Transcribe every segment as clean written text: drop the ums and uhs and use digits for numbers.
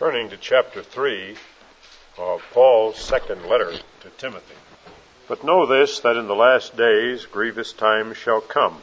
turning to chapter 3 of Paul's second letter to Timothy. But know this, that in the last days grievous times shall come.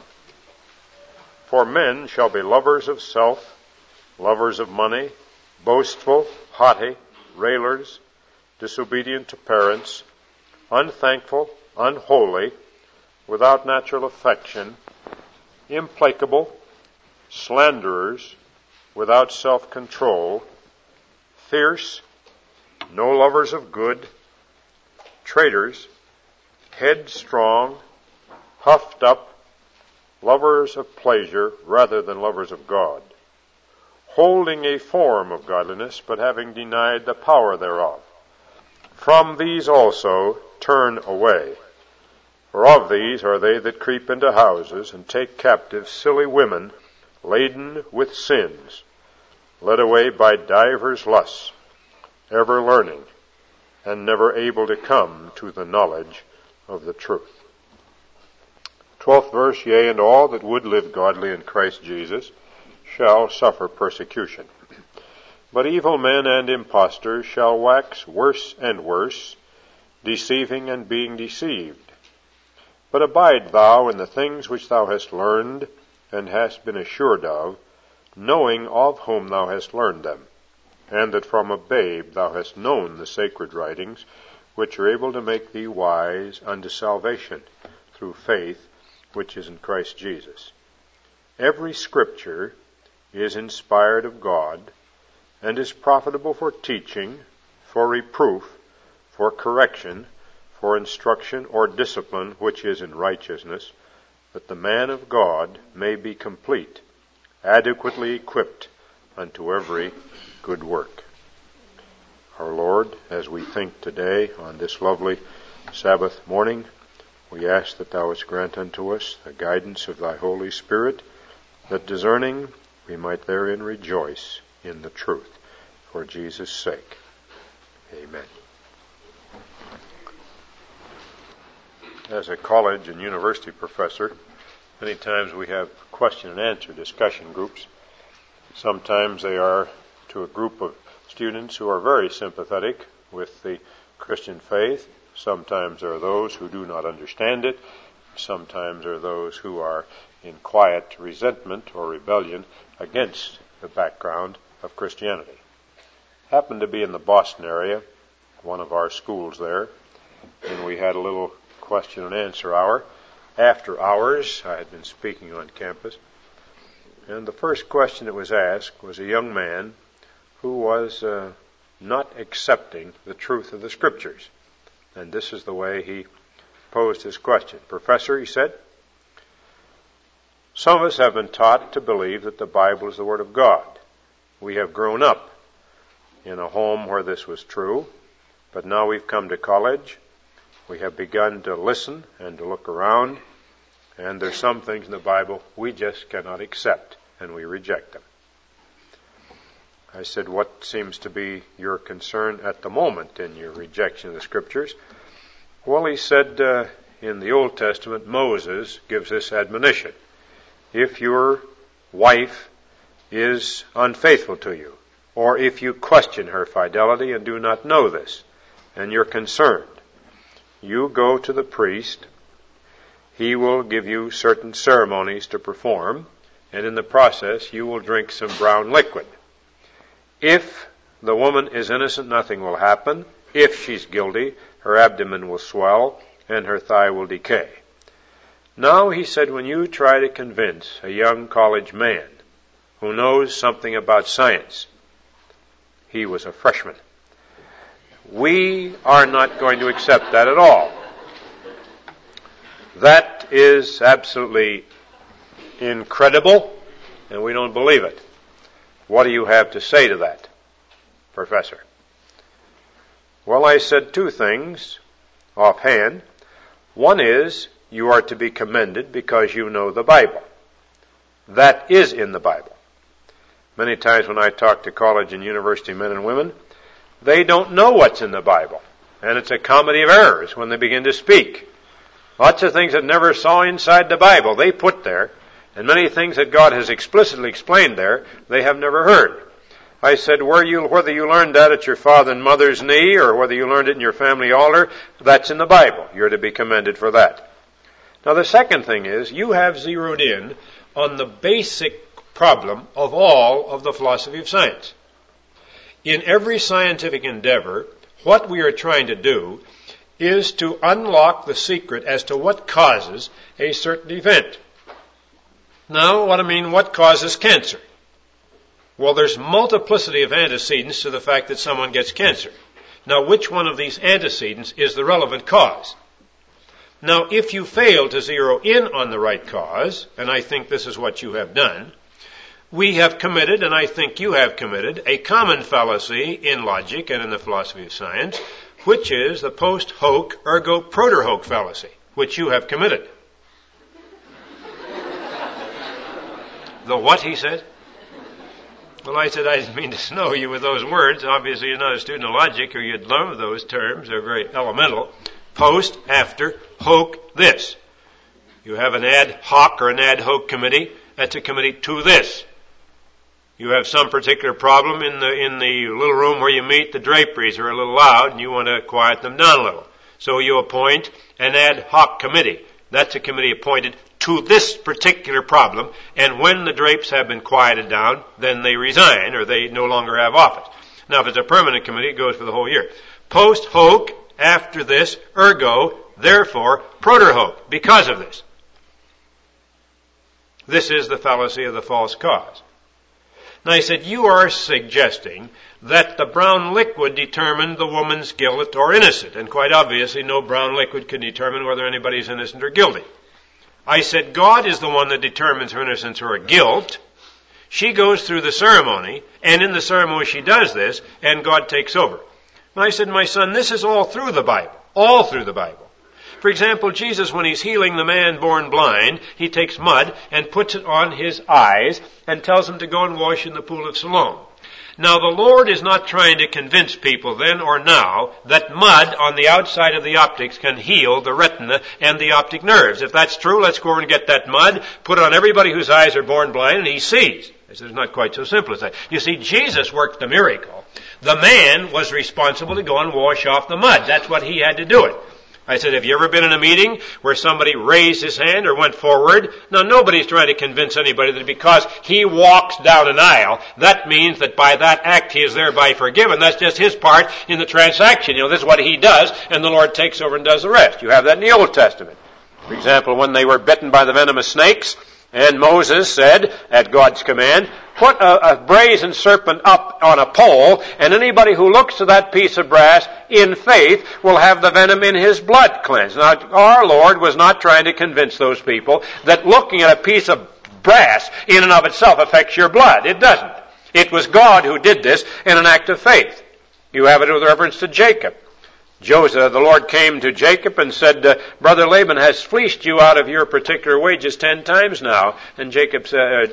For men shall be lovers of self, lovers of money, boastful, haughty, railers, disobedient to parents, unthankful, unholy, without natural affection, implacable, slanderers, without self-control, fierce, no lovers of good, traitors, headstrong, puffed up, lovers of pleasure rather than lovers of God, holding a form of godliness, but having denied the power thereof. From these also turn away. For of these are they that creep into houses, and take captive silly women, laden with sins, led away by divers lusts, ever learning, and never able to come to the knowledge of the truth. 12th verse, yea, and all that would live godly in Christ Jesus shall suffer persecution. But evil men and impostors shall wax worse and worse, deceiving and being deceived. But abide thou in the things which thou hast learned, and hast been assured of, knowing of whom thou hast learned them, and that from a babe thou hast known the sacred writings, which are able to make thee wise unto salvation through faith which is in Christ Jesus. Every scripture is inspired of God, and is profitable for teaching, for reproof, for correction, for instruction or discipline which is in righteousness, that the man of God may be complete, adequately equipped unto every good work. Our Lord, as we think today on this lovely Sabbath morning, we ask that thou wouldst grant unto us the guidance of thy Holy Spirit, that discerning we might therein rejoice in the truth, for Jesus' sake. Amen. As a college and university professor, many times we have question and answer discussion groups. Sometimes they are to a group of students who are very sympathetic with the Christian faith. Sometimes there are those who do not understand it. Sometimes there are those who are in quiet resentment or rebellion against the background of Christianity. Happened to be in the Boston area, one of our schools there, and we had a little question and answer hour. After hours, I had been speaking on campus, and the first question that was asked was a young man who was not accepting the truth of the Scriptures. And this is the way he posed his question. Professor, he said, some of us have been taught to believe that the Bible is the Word of God. We have grown up in a home where this was true, but now we've come to college. We have begun to listen and to look around, and there's some things in the Bible we just cannot accept, and we reject them. I said, what seems to be your concern at the moment in your rejection of the Scriptures? Well, he said, in the Old Testament, Moses gives this admonition. If your wife is unfaithful to you, or if you question her fidelity and do not know this, and you're concerned, you go to the priest. He will give you certain ceremonies to perform, and in the process you will drink some brown liquid. If the woman is innocent, nothing will happen. If she's guilty, her abdomen will swell and her thigh will decay. Now, he said, when you try to convince a young college man who knows something about science, he was a freshman, we are not going to accept that at all. That is absolutely incredible, and we don't believe it. What do you have to say to that, Professor? Well, I said two things offhand. One is, you are to be commended because you know the Bible. That is in the Bible. Many times when I talk to college and university men and women, they don't know what's in the Bible. And it's a comedy of errors when they begin to speak. Lots of things that never saw inside the Bible they put there, and many things that God has explicitly explained there, they have never heard. I said, whether you learned that at your father and mother's knee or whether you learned it in your family altar, that's in the Bible. You're to be commended for that. Now the second thing is, you have zeroed in on the basic problem of all of the philosophy of science. In every scientific endeavor, what we are trying to do is to unlock the secret as to what causes a certain event. Now, what causes cancer? Well, there's multiplicity of antecedents to the fact that someone gets cancer. Now, which one of these antecedents is the relevant cause? Now, if you fail to zero in on the right cause, and I think this is what you have done, we have committed, and I think you have committed, a common fallacy in logic and in the philosophy of science, which is the post hoc ergo propter hoc fallacy, which you have committed. The what, he said? Well, I said I didn't mean to snow you with those words. Obviously, you're not a student of logic, or you'd love those terms. They're very elemental. Post, after, hoc, this. You have an ad hoc or an ad hoc committee. That's a committee to this. You have some particular problem in the little room where you meet. The draperies are a little loud, and you want to quiet them down a little. So you appoint an ad hoc committee. That's a committee appointed to this particular problem, and when the drapes have been quieted down, then they resign, or they no longer have office. Now, if it's a permanent committee, it goes for the whole year. Post hoc, after this, ergo, therefore, propter hoc, because of this. This is the fallacy of the false cause. Now, I said, you are suggesting that the brown liquid determined the woman's guilt or innocent, and quite obviously no brown liquid can determine whether anybody's innocent or guilty. I said, God is the one that determines her innocence or her guilt. She goes through the ceremony, and in the ceremony she does this, and God takes over. And I said, my son, this is all through the Bible. All through the Bible. For example, Jesus, when he's healing the man born blind, he takes mud and puts it on his eyes and tells him to go and wash in the pool of Siloam. Now, the Lord is not trying to convince people then or now that mud on the outside of the optics can heal the retina and the optic nerves. If that's true, let's go over and get that mud, put it on everybody whose eyes are born blind, and he sees. I said, it's not quite so simple as that. You see, Jesus worked the miracle. The man was responsible to go and wash off the mud. That's what he had to do it. I said, have you ever been in a meeting where somebody raised his hand or went forward? Now, nobody's trying to convince anybody that because he walks down an aisle, that means that by that act he is thereby forgiven. That's just his part in the transaction. This is what he does, and the Lord takes over and does the rest. You have that in the Old Testament. For example, when they were bitten by the venomous snakes, and Moses said, at God's command, put a brazen serpent up on a pole, and anybody who looks to that piece of brass in faith will have the venom in his blood cleansed. Now, our Lord was not trying to convince those people that looking at a piece of brass in and of itself affects your blood. It doesn't. It was God who did this in an act of faith. You have it with reference to Jacob. Joseph, the Lord came to Jacob and said, Brother Laban has fleeced you out of your particular wages 10 times now. And Jacob says,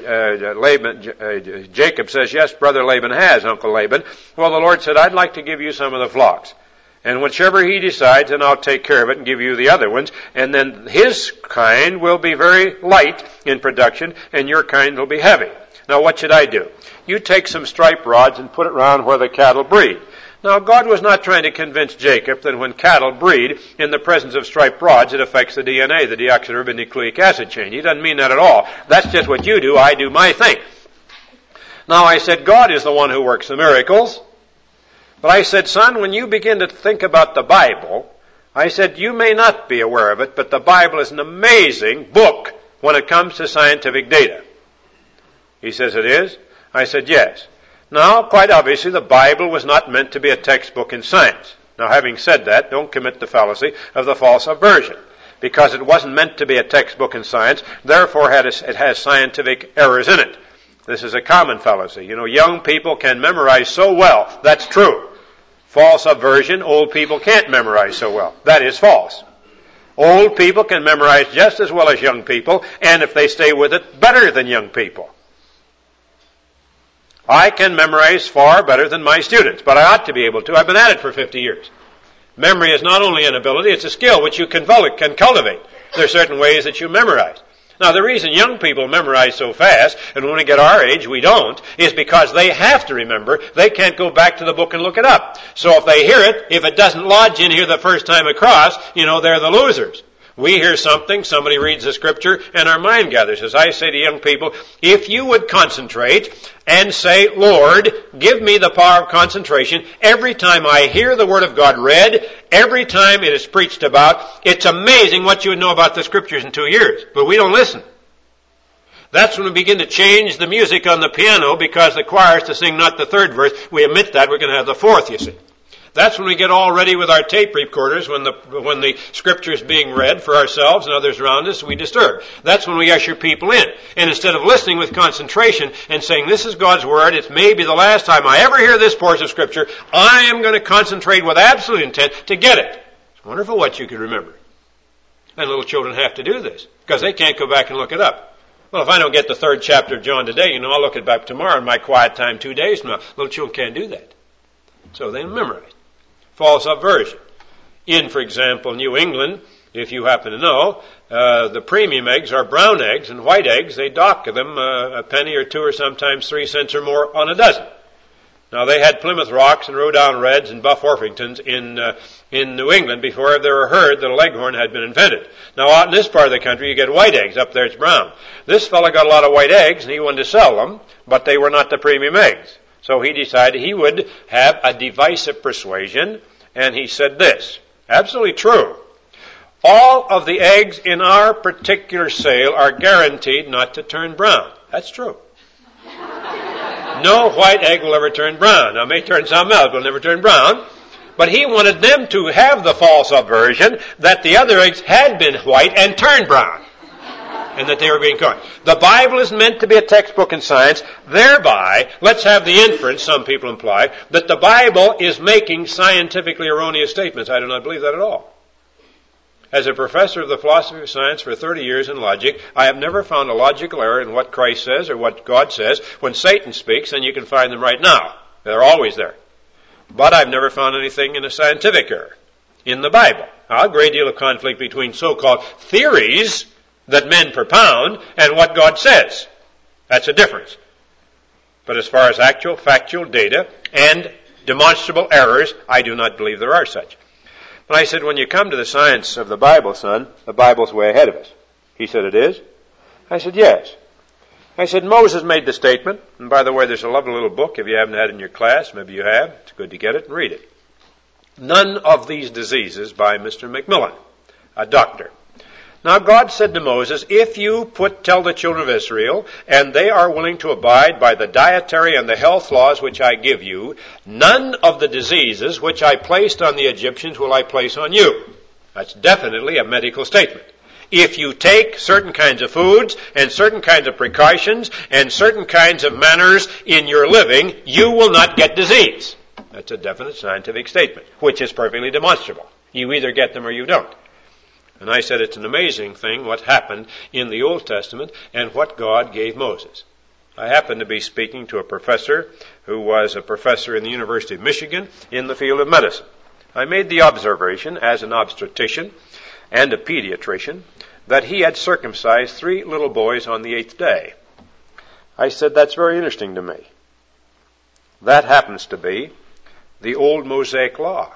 yes, Brother Laban has, Uncle Laban. Well, the Lord said, I'd like to give you some of the flocks. And whichever he decides, then I'll take care of it and give you the other ones. And then his kind will be very light in production, and your kind will be heavy. Now, what should I do? You take some stripe rods and put it around where the cattle breed. Now, God was not trying to convince Jacob that when cattle breed in the presence of striped rods, it affects the DNA, the deoxyribonucleic acid chain. He doesn't mean that at all. That's just what you do. I do my thing. Now, I said, God is the one who works the miracles. But I said, son, when you begin to think about the Bible, I said, you may not be aware of it, but the Bible is an amazing book when it comes to scientific data. He says, it is? I said, yes. Now, quite obviously, the Bible was not meant to be a textbook in science. Now, having said that, don't commit the fallacy of the false aversion. Because it wasn't meant to be a textbook in science, therefore it has scientific errors in it. This is a common fallacy. Young people can memorize so well. That's true. False aversion, old people can't memorize so well. That is false. Old people can memorize just as well as young people, and if they stay with it, better than young people. I can memorize far better than my students, but I ought to be able to. I've been at it for 50 years. Memory is not only an ability, it's a skill which you can cultivate. There are certain ways that you memorize. Now, the reason young people memorize so fast, and when we get our age we don't, is because they have to remember. They can't go back to the book and look it up. So if they hear it, if it doesn't lodge in here the first time across, they're the losers. We hear something, somebody reads the scripture, and our mind gathers. As I say to young people, if you would concentrate and say, Lord, give me the power of concentration every time I hear the Word of God read, every time it is preached about, it's amazing what you would know about the scriptures in 2 years. But we don't listen. That's when we begin to change the music on the piano because the choir is to sing not the third verse. We omit that, we're going to have the fourth, you see. That's when we get all ready with our tape recorders when the scripture is being read for ourselves and others around us, we disturb. That's when we usher people in. And instead of listening with concentration and saying, this is God's Word, it may be the last time I ever hear this portion of scripture, I am going to concentrate with absolute intent to get it. It's wonderful what you can remember. And little children have to do this because they can't go back and look it up. Well, if I don't get the 3rd chapter of John today, I'll look it back tomorrow in my quiet time 2 days from now. Little children can't do that. So they memorize. False subversion. In, for example, New England, if you happen to know, the premium eggs are brown eggs, and white eggs, they dock them a penny or 2 or sometimes 3 cents or more on a dozen. Now, they had Plymouth Rocks and Rhode Island Reds and Buff Orpingtons in New England before they were heard that a Leghorn had been invented. Now, out in this part of the country, you get white eggs. Up there, it's brown. This fellow got a lot of white eggs, and he wanted to sell them, but they were not the premium eggs. So he decided he would have a device of persuasion, and he said this, absolutely true. All of the eggs in our particular sale are guaranteed not to turn brown. That's true. No white egg will ever turn brown. Now, it may turn something else, but it'll never turn brown. But he wanted them to have the false aversion that the other eggs had been white and turned brown, and that they were being cooked. The Bible is meant to be a textbook in science. Thereby, let's have the inference, some people imply, that the Bible is making scientifically erroneous statements. I do not believe that at all. As a professor of the philosophy of science for 30 years in logic, I have never found a logical error in what Christ says or what God says. When Satan speaks, and you can find them right now. They're always there. But I've never found anything in a scientific error in the Bible. Now, a great deal of conflict between so-called theories that men propound and what God says. That's a difference. But as far as actual factual data and demonstrable errors, I do not believe there are such. But I said, when you come to the science of the Bible, son, the Bible's way ahead of us. He said, it is? I said, yes. I said, Moses made the statement, and by the way, there's a lovely little book, if you haven't had it in your class, maybe you have, it's good to get it and read it. None of these diseases by Mr. McMillan, a doctor. Now God said to Moses, if you tell the children of Israel, and they are willing to abide by the dietary and the health laws which I give you, none of the diseases which I placed on the Egyptians will I place on you. That's definitely a medical statement. If you take certain kinds of foods and certain kinds of precautions and certain kinds of manners in your living, you will not get disease. That's a definite scientific statement, which is perfectly demonstrable. You either get them or you don't. And I said it's an amazing thing what happened in the Old Testament and what God gave Moses. I happened to be speaking to a professor who was a professor in the University of Michigan in the field of medicine. I made the observation as an obstetrician and a pediatrician that he had circumcised 3 little boys on the 8th day. I said, that's very interesting to me. That happens to be the old Mosaic law.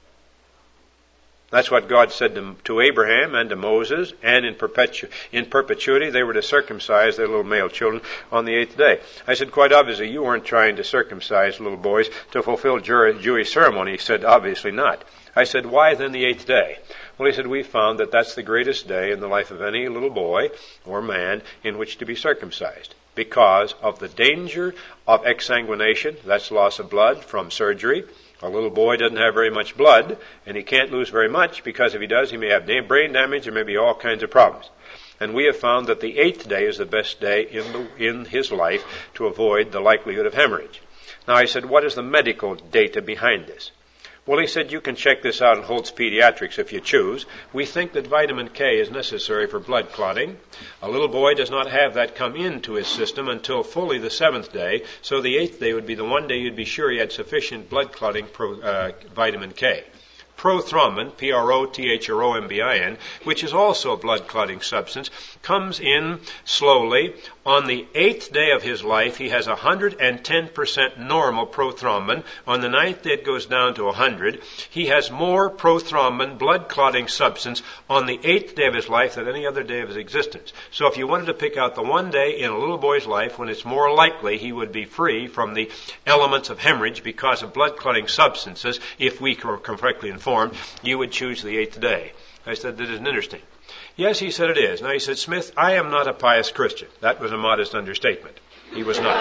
That's what God said to Abraham and to Moses, and in perpetuity they were to circumcise their little male children on the 8th day. I said, quite obviously, you weren't trying to circumcise little boys to fulfill Jewish ceremony. He said, obviously not. I said, why then the 8th day? Well, he said, we found that that's the greatest day in the life of any little boy or man in which to be circumcised, because of the danger of exsanguination, that's loss of blood from surgery. A little boy doesn't have very much blood, and he can't lose very much, because if he does, he may have brain damage, or maybe all kinds of problems. And we have found that the 8th day is the best day in his life to avoid the likelihood of hemorrhage. Now, I said, what is the medical data behind this? Well, he said, you can check this out in Holt's Pediatrics if you choose. We think that vitamin K is necessary for blood clotting. A little boy does not have that come into his system until fully the 7th day, so the 8th day would be the one day you'd be sure he had sufficient blood clotting vitamin K. prothrombin, P-R-O-T-H-R-O-M-B-I-N, which is also a blood-clotting substance, comes in slowly. On the 8th day of his life, he has 110% normal prothrombin. On the 9th day, it goes down to 100. He has more prothrombin, blood-clotting substance, on the 8th day of his life than any other day of his existence. So if you wanted to pick out the one day in a little boy's life when it's more likely he would be free from the elements of hemorrhage because of blood-clotting substances, if we were correctly informed, you would choose the 8th day. I said, that isn't interesting. Yes, he said, it is. Now he said, Smith, I am not a pious Christian. That was a modest understatement. He was not.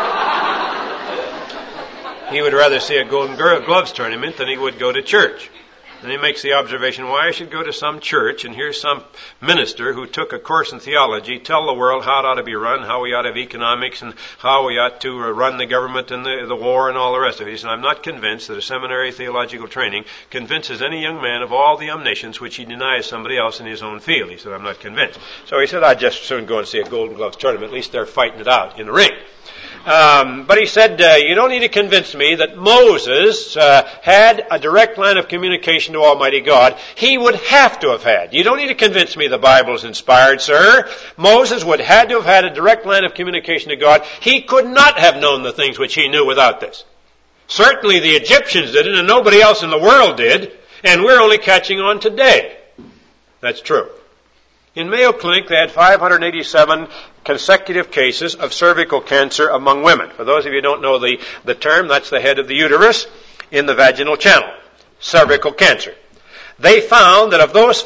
He would rather see a Golden Gloves tournament than he would go to church. And he makes the observation, why I should go to some church and hear some minister who took a course in theology tell the world how it ought to be run, how we ought to have economics, and how we ought to run the government and the war and all the rest of it. He said, I'm not convinced that a seminary theological training convinces any young man of all the omniscience which he denies somebody else in his own field. He said, I'm not convinced. So he said, I'd just soon go and see a Golden Gloves tournament. At least they're fighting it out in the ring. But he said, you don't need to convince me that Moses had a direct line of communication to Almighty God. He would have to have had. You don't need to convince me the Bible is inspired, sir. Moses would have to have had a direct line of communication to God. He could not have known the things which he knew without this. Certainly the Egyptians did it, and nobody else in the world did, and we're only catching on today. That's true. In Mayo Clinic, they had 587 consecutive cases of cervical cancer among women. For those of you who don't know the term, that's the head of the uterus in the vaginal channel. Cervical cancer. They found that of those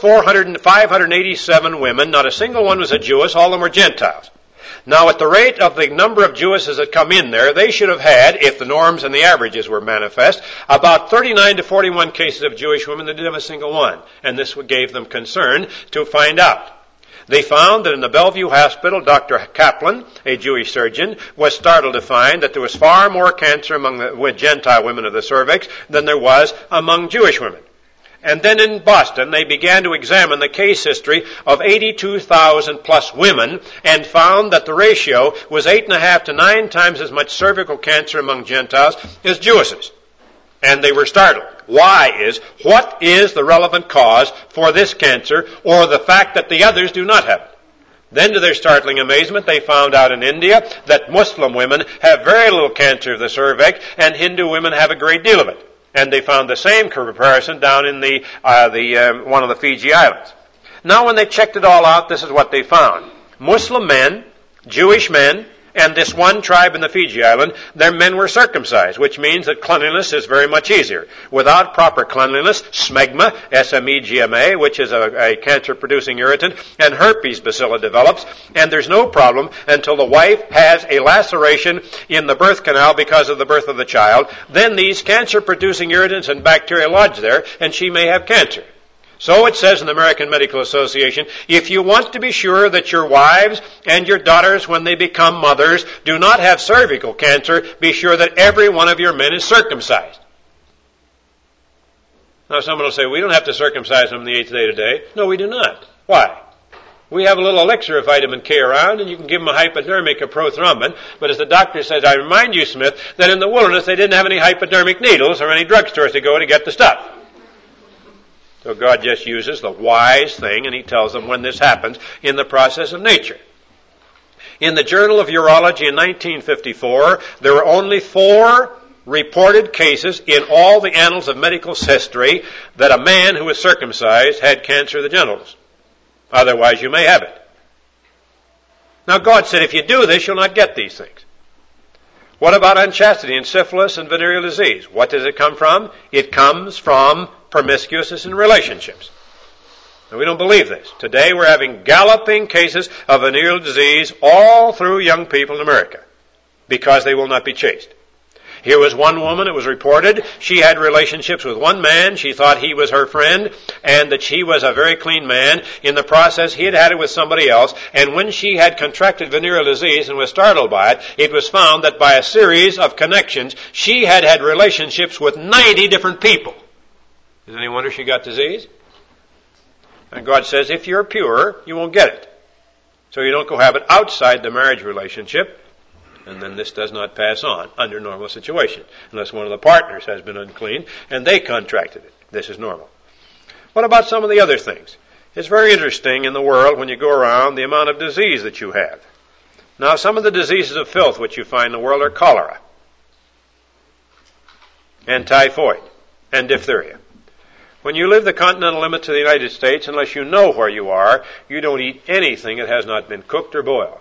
587 women, not a single one was a Jewess, all of them were Gentiles. Now, at the rate of the number of Jewesses that come in there, they should have had, if the norms and the averages were manifest, about 39 to 41 cases of Jewish women that didn't have a single one. And this gave them concern to find out. They found that in the Bellevue Hospital, Dr. Kaplan, a Jewish surgeon, was startled to find that there was far more cancer with Gentile women of the cervix than there was among Jewish women. And then in Boston, they began to examine the case history of 82,000 plus women and found that the ratio was 8.5 to 9 times as much cervical cancer among Gentiles as Jewesses. And they were startled. What is the relevant cause for this cancer or the fact that the others do not have it? Then to their startling amazement, they found out in India that Muslim women have very little cancer of the cervix and Hindu women have a great deal of it. And they found the same comparison down in one of the Fiji Islands. Now when they checked it all out, this is what they found. Muslim men, Jewish men, and this one tribe in the Fiji Island, their men were circumcised, which means that cleanliness is very much easier. Without proper cleanliness, smegma, S-M-E-G-M-A, which is a cancer-producing irritant, and herpes bacilla develops, and there's no problem until the wife has a laceration in the birth canal because of the birth of the child. Then these cancer-producing irritants and bacteria lodge there, and she may have cancer. So it says in the American Medical Association, if you want to be sure that your wives and your daughters, when they become mothers, do not have cervical cancer, be sure that every one of your men is circumcised. Now someone will say, we don't have to circumcise them the 8th day today. No, we do not. Why? We have a little elixir of vitamin K around, and you can give them a hypodermic of prothrombin. But as the doctor says, I remind you, Smith, that in the wilderness they didn't have any hypodermic needles or any drugstores to go to get the stuff. So God just uses the wise thing, and he tells them when this happens in the process of nature. In the Journal of Urology in 1954, there were only 4 reported cases in all the annals of medical history that a man who was circumcised had cancer of the genitals. Otherwise, you may have it. Now, God said, if you do this, you'll not get these things. What about unchastity and syphilis and venereal disease? What does it come from? It comes from promiscuousness in relationships. Now, we don't believe this. Today we're having galloping cases of venereal disease all through young people in America because they will not be chaste. Here was one woman, it was reported, she had relationships with one man, she thought he was her friend, and that she was a very clean man. In the process, he had had it with somebody else, and when she had contracted venereal disease and was startled by it, it was found that by a series of connections, she had had relationships with 90 different people. Is any wonder she got disease? And God says, if you're pure, you won't get it. So you don't cohabit outside the marriage relationship, and then this does not pass on under normal situation, unless one of the partners has been unclean and they contracted it. This is normal. What about some of the other things? It's very interesting in the world when you go around the amount of disease that you have. Now, some of the diseases of filth which you find in the world are cholera and typhoid and diphtheria. When you live the continental limits of the United States, unless you know where you are, you don't eat anything that has not been cooked or boiled.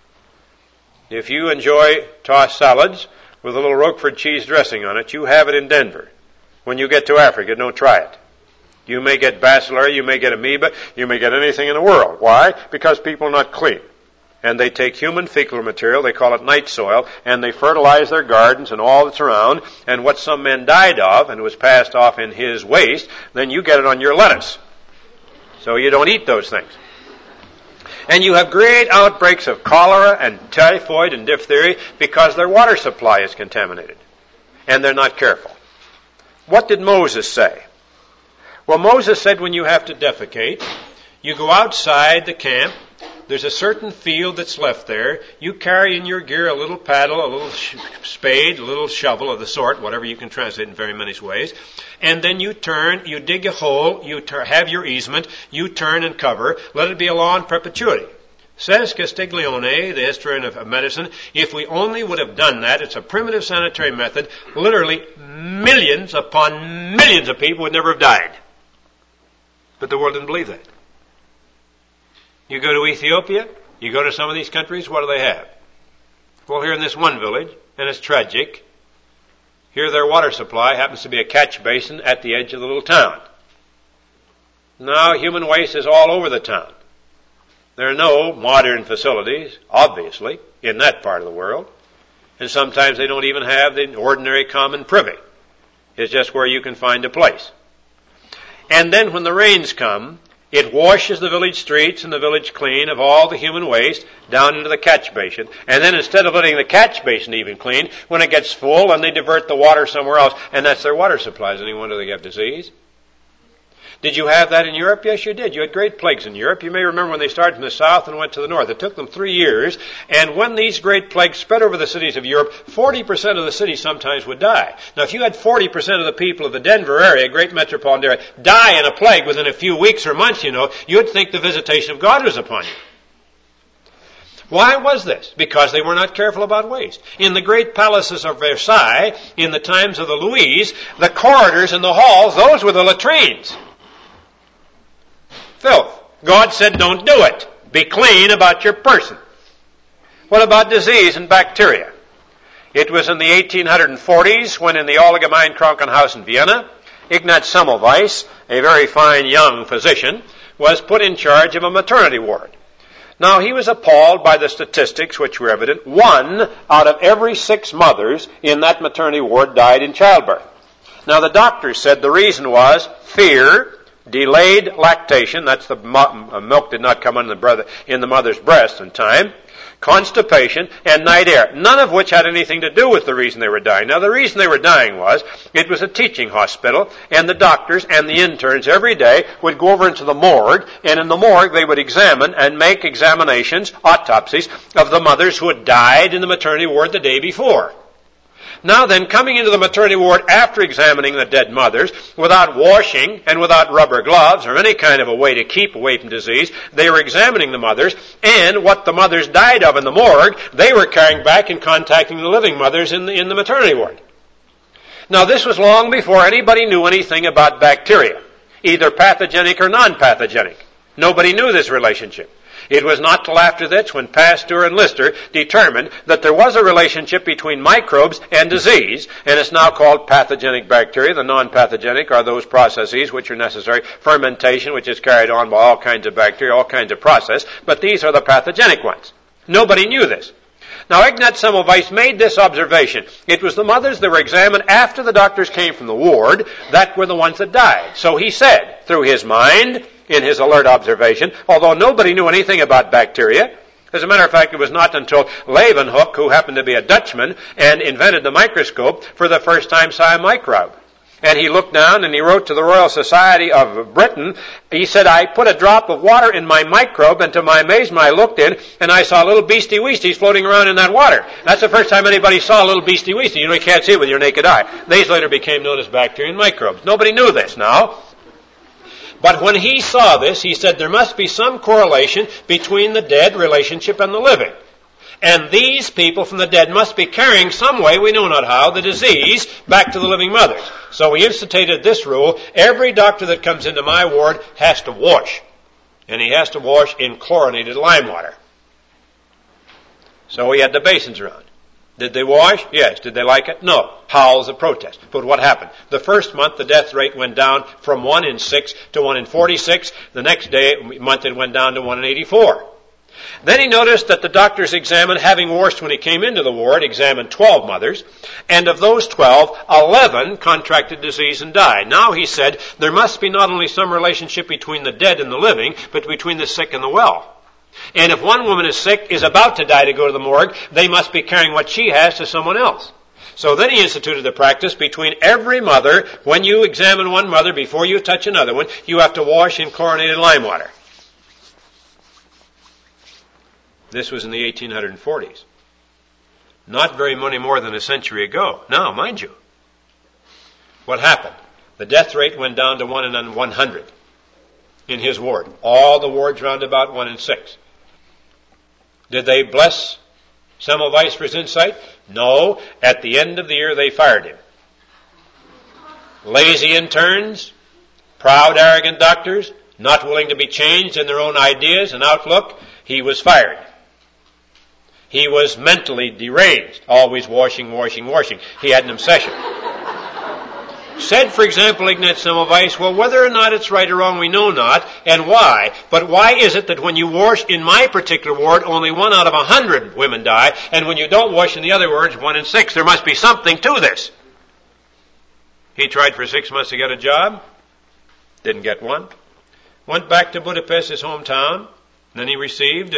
If you enjoy tossed salads with a little Roquefort cheese dressing on it, you have it in Denver. When you get to Africa, don't try it. You may get bacillus, you may get amoeba, you may get anything in the world. Why? Because people are not clean. And they take human fecal material, they call it night soil, and they fertilize their gardens and all that's around, and what some men died of, and was passed off in his waste, then you get it on your lettuce. So you don't eat those things. And you have great outbreaks of cholera and typhoid and diphtheria because their water supply is contaminated. And they're not careful. What did Moses say? Well, Moses said when you have to defecate, you go outside the camp. There's a certain field that's left there. You carry in your gear a little paddle, a little spade, a little shovel of the sort, whatever you can translate in very many ways. And then you turn, you dig a hole, you have your easement, you turn and cover. Let it be a law in perpetuity. Says Castiglione, the historian of medicine, if we only would have done that, it's a primitive sanitary method, literally millions upon millions of people would never have died. But the world didn't believe that. You go to Ethiopia, you go to some of these countries, what do they have? Well, here in this one village, and it's tragic, here their water supply happens to be a catch basin at the edge of the little town. Now, human waste is all over the town. There are no modern facilities, obviously, in that part of the world. And sometimes they don't even have the ordinary common privy. It's just where you can find a place. And then when the rains come, it washes the village streets and the village clean of all the human waste down into the catch basin. And then instead of letting the catch basin even clean, when it gets full, then they divert the water somewhere else. And that's their water supplies. Any wonder they get disease? Did you have that in Europe? Yes, you did. You had great plagues in Europe. You may remember when they started from the south and went to the north. It took them 3 years. And when these great plagues spread over the cities of Europe, 40% of the cities sometimes would die. Now, if you had 40% of the people of the Denver area, great metropolitan area, die in a plague within a few weeks or months, you'd think the visitation of God was upon you. Why was this? Because they were not careful about waste. In the great palaces of Versailles, in the times of the Louis, the corridors and the halls, those were the latrines. Filth. God said, don't do it. Be clean about your person. What about disease and bacteria? It was in the 1840s when in the Allgemeine Krankenhaus in Vienna, Ignaz Semmelweis, a very fine young physician, was put in charge of a maternity ward. Now, he was appalled by the statistics which were evident. 1 out of every 6 mothers in that maternity ward died in childbirth. Now, the doctors said the reason was fear, delayed lactation, that's the milk did not come in the mother's breast in time, constipation, and night air, none of which had anything to do with the reason they were dying. Now, the reason they were dying was, it was a teaching hospital, and the doctors and the interns every day would go over into the morgue, and in the morgue they would examine and make examinations, autopsies, of the mothers who had died in the maternity ward the day before. Now then, coming into the maternity ward after examining the dead mothers, without washing and without rubber gloves or any kind of a way to keep away from disease, they were examining the mothers, and what the mothers died of in the morgue, they were carrying back and contacting the living mothers in the maternity ward. Now, this was long before anybody knew anything about bacteria, either pathogenic or non-pathogenic. Nobody knew this relationship. It was not till after this when Pasteur and Lister determined that there was a relationship between microbes and disease, and it's now called pathogenic bacteria. The non-pathogenic are those processes which are necessary. Fermentation, which is carried on by all kinds of bacteria, all kinds of process, but these are the pathogenic ones. Nobody knew this. Now, Ignaz Semmelweis made this observation. It was the mothers that were examined after the doctors came from the ward that were the ones that died. So he said, through his mind, in his alert observation, although nobody knew anything about bacteria. As a matter of fact, it was not until Leeuwenhoek, who happened to be a Dutchman and invented the microscope, for the first time saw a microbe. And he looked down and he wrote to the Royal Society of Britain. He said, I put a drop of water in my microbe, and to my amazement I looked in and I saw little beastie weasties floating around in that water. That's the first time anybody saw a little beastie weastie. You can't see it with your naked eye. These later became known as bacteria and microbes. Nobody knew this now. But when he saw this, he said there must be some correlation between the dead relationship and the living. And these people from the dead must be carrying some way, we know not how, the disease back to the living mothers. So he instituted this rule: every doctor that comes into my ward has to wash. And he has to wash in chlorinated lime water. So he had the basins around. Did they wash? Yes. Did they like it? No. Howls of protest. But what happened? The first month, the death rate went down from 1 in 6 to 1 in 46. The next month, it went down to 1 in 84. Then he noticed that the doctors examined, having washed when he came into the ward, examined 12 mothers, and of those 12, 11 contracted disease and died. Now he said there must be not only some relationship between the dead and the living, but between the sick and the well. And if one woman is sick, is about to die to go to the morgue, they must be carrying what she has to someone else. So then he instituted the practice between every mother. When you examine one mother, before you touch another one, you have to wash in chlorinated lime water. This was in the 1840s. Not very many more than a century ago. Now, mind you, what happened? The death rate went down to 1 in 100 in his ward. All the wards round about 1 in 6. Did they bless Semmelweis for his insight? No. At the end of the year, they fired him. Lazy interns, proud, arrogant doctors, not willing to be changed in their own ideas and outlook, he was fired. He was mentally deranged, always washing. He had an obsession. Said, for example, Ignaz Semmelweis, well, whether or not it's right or wrong, we know not, and why. But why is it that when you wash in my particular ward, only 1 out of 100 women die, and when you don't wash in the other wards, 1 in 6? There must be something to this. He tried for 6 months to get a job. Didn't get one. Went back to Budapest, his hometown. Then he received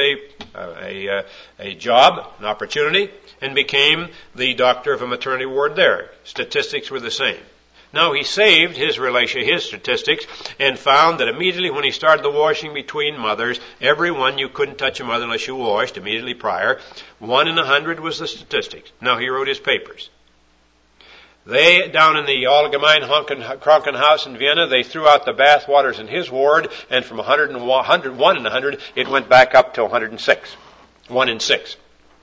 a job, an opportunity, and became the doctor of a maternity ward there. Statistics were the same. Now he saved his statistics, and found that immediately when he started the washing between mothers, every one, you couldn't touch a mother unless you washed immediately prior. 1 in 100 was the statistics. Now he wrote his papers. They, down in the Allgemeine Krankenhaus in Vienna, they threw out the bath waters in his ward, and from 1 in 100, it went back up to 106. 1 in 6.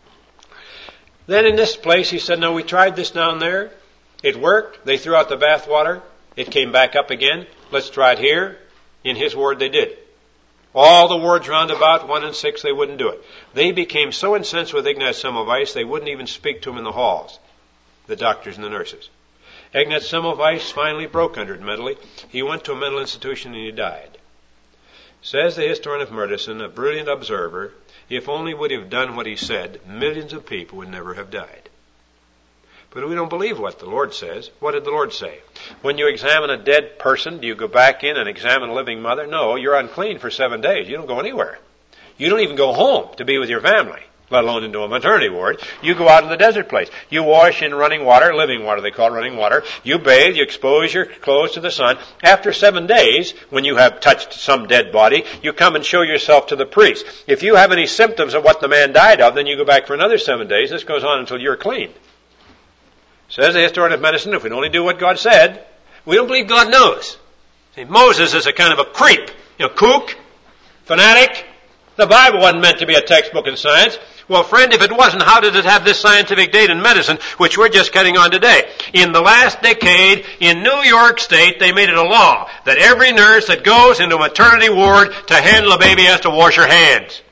Then in this place, he said, no, we tried this down there. It worked. They threw out the bath water. It came back up again. Let's try it here. In his ward, they did. All the wards round about, 1 in 6, they wouldn't do it. They became so incensed with Ignaz Semmelweis, they wouldn't even speak to him in the halls, the doctors and the nurses. Ignaz Semmelweis finally broke under it mentally. He went to a mental institution and he died. Says the historian of medicine, a brilliant observer, if only would have done what he said, millions of people would never have died. But we don't believe what the Lord says. What did the Lord say? When you examine a dead person, do you go back in and examine a living mother? No, you're unclean for 7 days. You don't go anywhere. You don't even go home to be with your family, let alone into a maternity ward. You go out in the desert place. You wash in running water, living water they call it, running water. You bathe, you expose your clothes to the sun. After 7 days, when you have touched some dead body, you come and show yourself to the priest. If you have any symptoms of what the man died of, then you go back for another 7 days. This goes on until you're clean. Says the historian of medicine, if we only do what God said, we don't believe God knows. See, Moses is a kind of a creep, kook, fanatic. The Bible wasn't meant to be a textbook in science. Well, friend, if it wasn't, how did it have this scientific date in medicine, which we're just getting on today? In the last decade, in New York State, they made it a law that every nurse that goes into a maternity ward to handle a baby has to wash her hands.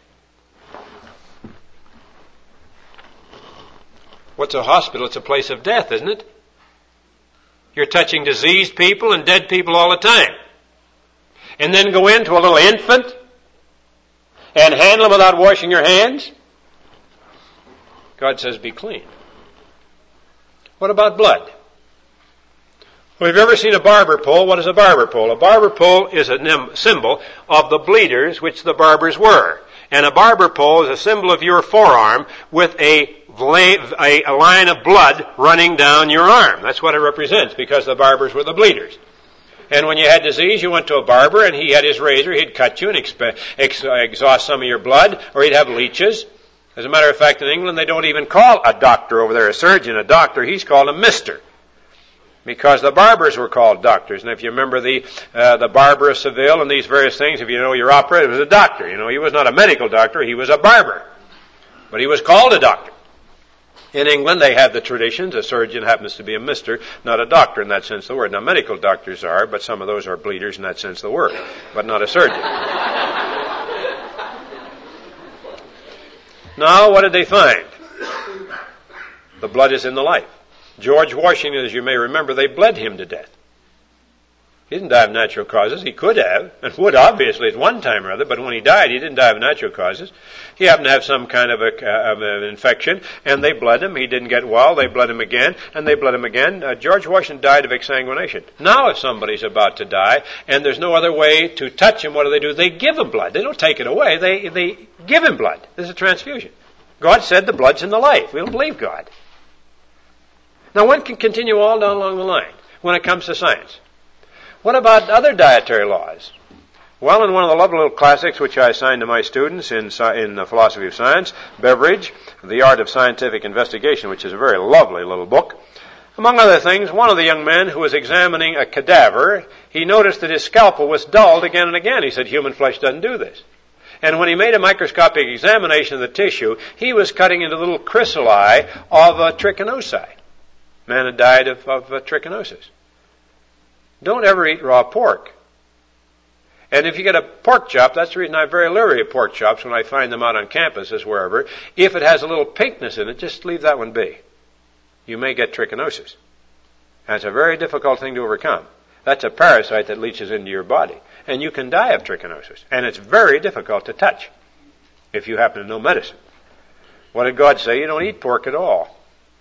What's a hospital? It's a place of death, isn't it? You're touching diseased people and dead people all the time. And then go into a little infant and handle them without washing your hands? God says, be clean. What about blood? Well, have you ever seen a barber pole? What is a barber pole? A barber pole is a symbol of the bleeders which the barbers were. And a barber pole is a symbol of your forearm with a line of blood running down your arm. That's what it represents, because the barbers were the bleeders. And when you had disease, you went to a barber, and he had his razor. He'd cut you and exhaust some of your blood, or he'd have leeches. As a matter of fact, in England, they don't even call a doctor over there a surgeon a doctor. He's called a mister. Because the barbers were called doctors. And if you remember the barber of Seville and these various things, if you know your opera, it was a doctor. You know, he was not a medical doctor, he was a barber. But he was called a doctor. In England, they have the traditions. A surgeon happens to be a mister, not a doctor in that sense of the word. Now, medical doctors are, but some of those are bleeders in that sense of the word, but not a surgeon. Now, what did they find? The blood is in the life. George Washington, as you may remember, they bled him to death. He didn't die of natural causes. He could have, and would obviously at one time or other, but when he died, he didn't die of natural causes. He happened to have some kind of an infection, and they bled him. He didn't get well. They bled him again, and they bled him again. George Washington died of exsanguination. Now if somebody's about to die, and there's no other way to touch him, what do? They give him blood. They don't take it away. They give him blood. This is a transfusion. God said the blood's in the life. We don't believe God. Now one can continue all down along the line when it comes to science. What about other dietary laws? Well, in one of the lovely little classics which I assigned to my students in the philosophy of science, Beveridge, The Art of Scientific Investigation, which is a very lovely little book. Among other things, one of the young men who was examining a cadaver, he noticed that his scalpel was dulled again and again. He said, human flesh doesn't do this. And when he made a microscopic examination of the tissue, he was cutting into little chrysali of trichinosis. Man had died of trichinosis. Don't ever eat raw pork. And if you get a pork chop, that's the reason I'm very leery of pork chops when I find them out on campuses, wherever. If it has a little pinkness in it, just leave that one be. You may get trichinosis. That's a very difficult thing to overcome. That's a parasite that leaches into your body. And you can die of trichinosis. And it's very difficult to touch if you happen to know medicine. What did God say? You don't eat pork at all.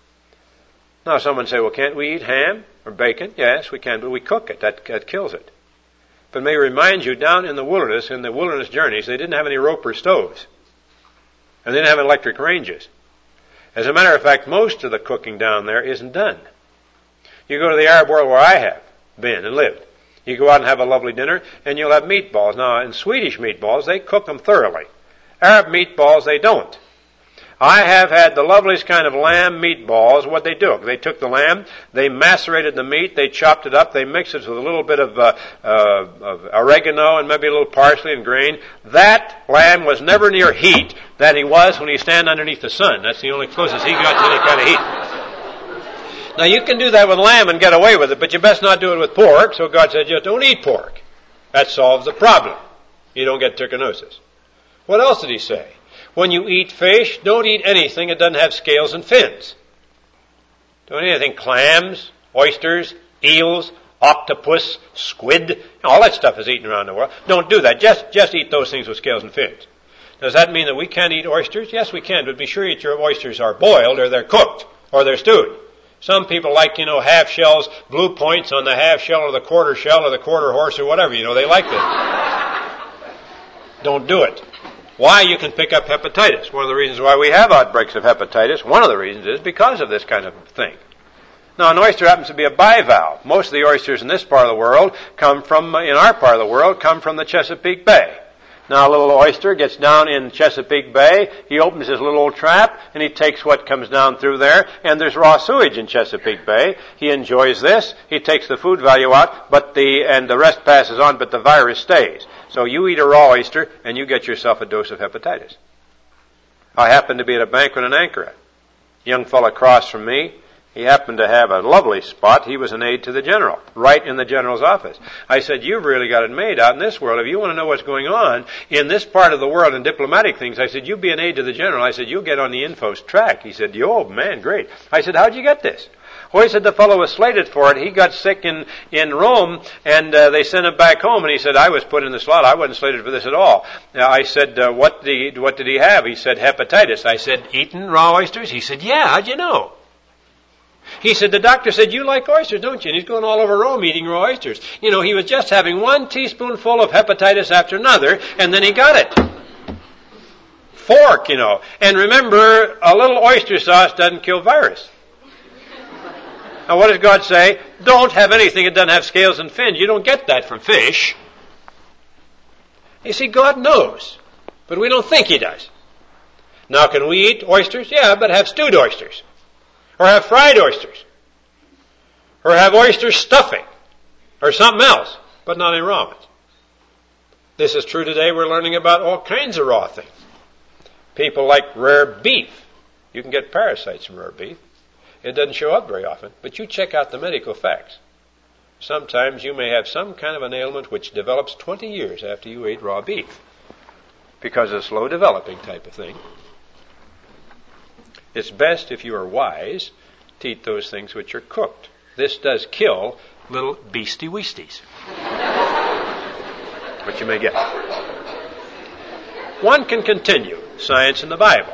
Now someone say, well, can't we eat ham or bacon? Yes, we can, but we cook it. That kills it. But may I remind you, down in the wilderness journeys, they didn't have any Roper stoves. And they didn't have electric ranges. As a matter of fact, most of the cooking down there isn't done. You go to the Arab world where I have been and lived. You go out and have a lovely dinner, and you'll have meatballs. Now, in Swedish meatballs, they cook them thoroughly. Arab meatballs, they don't. I have had the loveliest kind of lamb meatballs. What they do, they took the lamb, they macerated the meat, they chopped it up, they mixed it with a little bit of oregano and maybe a little parsley and grain. That lamb was never near heat than he was when he stand underneath the sun. That's the only closest he got to any kind of heat. Now you can do that with lamb and get away with it, but you best not do it with pork. So God said, just don't eat pork. That solves the problem. You don't get trichinosis. What else did he say? When you eat fish, don't eat anything that doesn't have scales and fins. Don't eat anything, clams, oysters, eels, octopus, squid. All that stuff is eaten around the world. Don't do that. Just eat those things with scales and fins. Does that mean that we can't eat oysters? Yes, we can, but be sure that your oysters are boiled or they're cooked or they're stewed. Some people like, half shells, blue points on the half shell or the quarter horse or whatever. They like that. Don't do it. Why? You can pick up hepatitis. One of the reasons why we have outbreaks of hepatitis, one of the reasons is because of this kind of thing. Now, an oyster happens to be a bivalve. Most of the oysters in this part of the world in our part of the world, come from the Chesapeake Bay. Now, a little oyster gets down in Chesapeake Bay, he opens his little old trap, and he takes what comes down through there, and there's raw sewage in Chesapeake Bay. He enjoys this, he takes the food value out, and the rest passes on, but the virus stays. So you eat a raw oyster, and you get yourself a dose of hepatitis. I happened to be at a banquet in Ankara. A young fellow across from me, he happened to have a lovely spot. He was an aide to the general, right in the general's office. I said, you've really got it made out in this world. If you want to know what's going on in this part of the world in diplomatic things, I said, you be an aide to the general. I said, you'll get on the infos track. He said, oh, man, great. I said, how'd you get this? Well, he said the fellow was slated for it. He got sick in Rome, and they sent him back home. And he said, I was put in the slot. I wasn't slated for this at all. I said, what did he have? He said, hepatitis. I said, eaten raw oysters? He said, yeah, how'd you know? He said, the doctor said, you like oysters, don't you? And he's going all over Rome eating raw oysters. He was just having one teaspoonful of hepatitis after another, and then he got it. Fork, And remember, a little oyster sauce doesn't kill virus. Now, what does God say? Don't have anything that doesn't have scales and fins. You don't get that from fish. You see, God knows, but we don't think He does. Now, can we eat oysters? Yeah, but have stewed oysters. Or have fried oysters. or have oyster stuffing, or something else, but not any raw ones. This is true today. We're learning about all kinds of raw things. People like rare beef. You can get parasites from rare beef. It doesn't show up very often, but you check out the medical facts. Sometimes you may have some kind of an ailment which develops 20 years after you ate raw beef, because it's a slow developing type of thing. It's best, if you are wise, to eat those things which are cooked. This does kill little beastie weasties, which you may get. One can continue science in the Bible.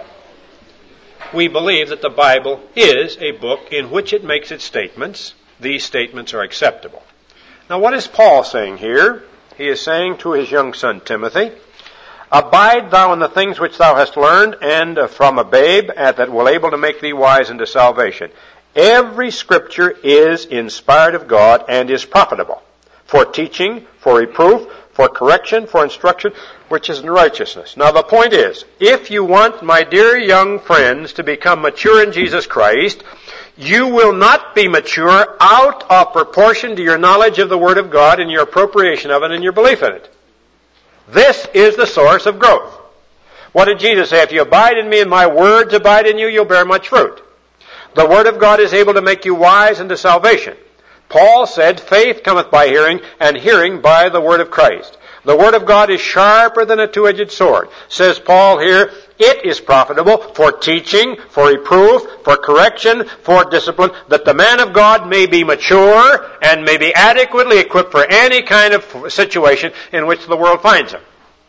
We believe that the Bible is a book in which it makes its statements. These statements are acceptable. Now, what is Paul saying here? He is saying to his young son Timothy, abide thou in the things which thou hast learned, and from a babe that will able to make thee wise unto salvation. Every scripture is inspired of God and is profitable for teaching, for reproof, for correction, for instruction, which is in righteousness. Now the point is, if you want, my dear young friends, to become mature in Jesus Christ, you will not be mature out of proportion to your knowledge of the Word of God and your appropriation of it and your belief in it. This is the source of growth. What did Jesus say? If you abide in me and my words abide in you, you'll bear much fruit. The Word of God is able to make you wise unto salvation. Paul said, faith cometh by hearing, and hearing by the Word of Christ. The Word of God is sharper than a two-edged sword. Says Paul here, it is profitable for teaching, for reproof, for correction, for discipline, that the man of God may be mature and may be adequately equipped for any kind of situation in which the world finds him.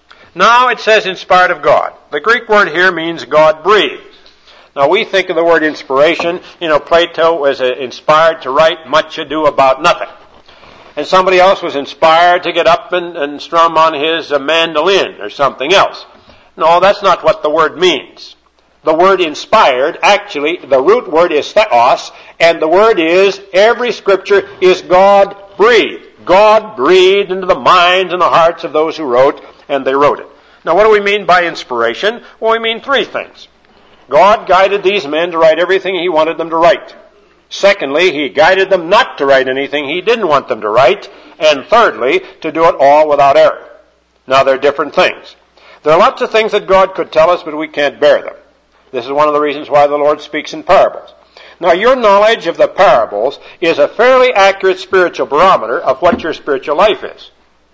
Now it says inspired of God. The Greek word here means God breathed. Now we think of the word inspiration, Plato was inspired to write Much Ado About Nothing. And somebody else was inspired to get up and strum on his mandolin or something else. No, that's not what the word means. The word inspired, actually, the root word is theos, and the word is, every scripture is God-breathed. God breathed into the minds and the hearts of those who wrote, and they wrote it. Now what do we mean by inspiration? Well, we mean three things. God guided these men to write everything He wanted them to write. Secondly, He guided them not to write anything He didn't want them to write. And thirdly, to do it all without error. Now, they're different things. There are lots of things that God could tell us, but we can't bear them. This is one of the reasons why the Lord speaks in parables. Now, your knowledge of the parables is a fairly accurate spiritual barometer of what your spiritual life is.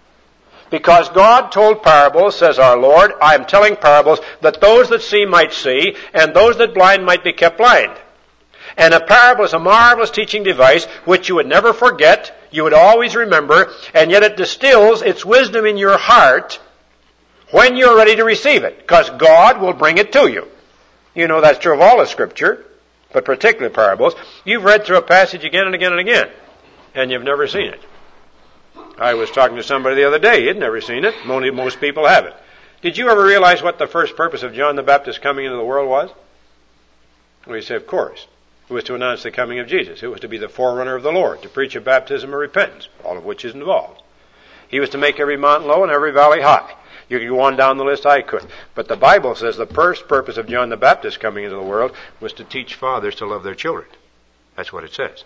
Because God told parables, says our Lord, I am telling parables that those that see might see, and those that blind might be kept blind. And a parable is a marvelous teaching device which you would never forget, you would always remember, and yet it distills its wisdom in your heart when you're ready to receive it, because God will bring it to you. You know that's true of all the Scripture, but particularly parables. You've read through a passage again and again and again, and you've never seen it. I was talking to somebody the other day. He'd never seen it. Most people haven't. Did you ever realize what the first purpose of John the Baptist coming into the world was? Well, you say, of course. It was to announce the coming of Jesus. It was to be the forerunner of the Lord, to preach a baptism of repentance, all of which is involved. He was to make every mountain low and every valley high. You could go on down the list, I could. But the Bible says the first purpose of John the Baptist coming into the world was to teach fathers to love their children. That's what it says.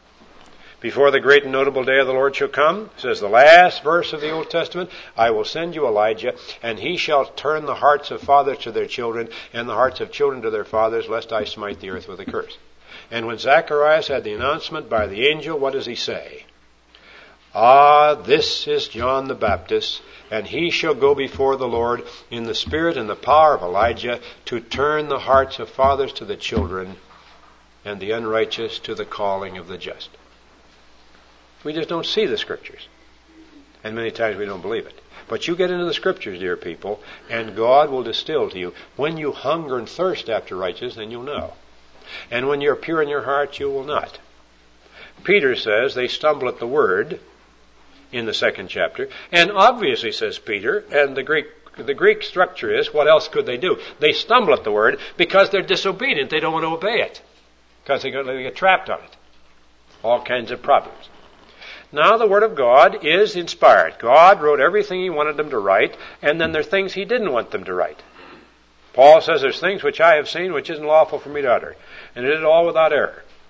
Before the great and notable day of the Lord shall come, says the last verse of the Old Testament, I will send you Elijah, and he shall turn the hearts of fathers to their children, and the hearts of children to their fathers, lest I smite the earth with a curse. And when Zacharias had the announcement by the angel, what does he say? Ah, this is John the Baptist, and he shall go before the Lord in the spirit and the power of Elijah, to turn the hearts of fathers to the children, and the unrighteous to the calling of the just. We just don't see the Scriptures. And many times we don't believe it. But you get into the Scriptures, dear people, and God will distill to you. When you hunger and thirst after righteousness, then you'll know. And when you're pure in your heart, you will not. Peter says they stumble at the word in the 2nd chapter. And obviously, says Peter, and the Greek structure is, what else could they do? They stumble at the word because they're disobedient. They don't want to obey it. Because they get trapped on it. All kinds of problems. Now the Word of God is inspired. God wrote everything He wanted them to write, and then there are things He didn't want them to write. Paul says there's things which I have seen which isn't lawful for me to utter. And it is all without error.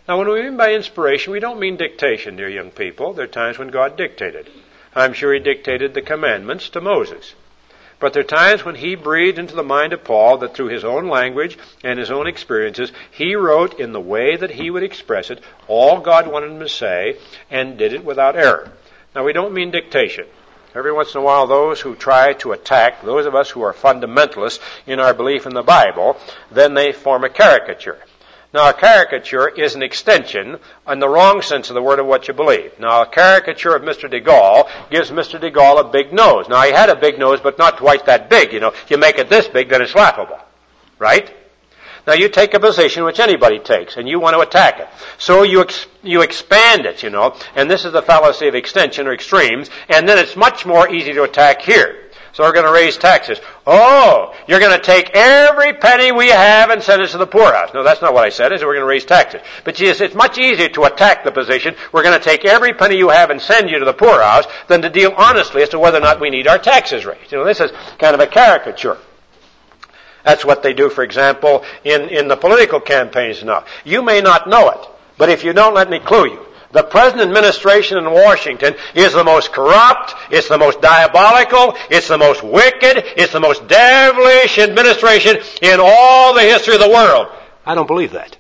Now, when we mean by inspiration, we don't mean dictation, dear young people. There are times when God dictated. I'm sure He dictated the commandments to Moses. But there are times when He breathed into the mind of Paul that through his own language and his own experiences, he wrote in the way that he would express it all God wanted him to say, and did it without error. Now, we don't mean dictation. Every once in a while, those who try to attack those of us who are fundamentalists in our belief in the Bible, then they form a caricature. Now, a caricature is an extension, in the wrong sense of the word, of what you believe. Now, a caricature of Mr. de Gaulle gives Mr. de Gaulle a big nose. Now, he had a big nose, but not quite that big. If you make it this big, then it's laughable. Right? Now, you take a position which anybody takes, and you want to attack it. So you expand it, and this is the fallacy of extension or extremes, and then it's much more easy to attack here. So we're going to raise taxes. Oh, you're going to take every penny we have and send it to the poorhouse. No, that's not what I said. I said we're going to raise taxes. But it's much easier to attack the position, we're going to take every penny you have and send you to the poorhouse, than to deal honestly as to whether or not we need our taxes raised. This is kind of a caricature. That's what they do, for example, in the political campaigns now. You may not know it, but if you don't, let me clue you. The present administration in Washington is the most corrupt, it's the most diabolical, it's the most wicked, it's the most devilish administration in all the history of the world. I don't believe that.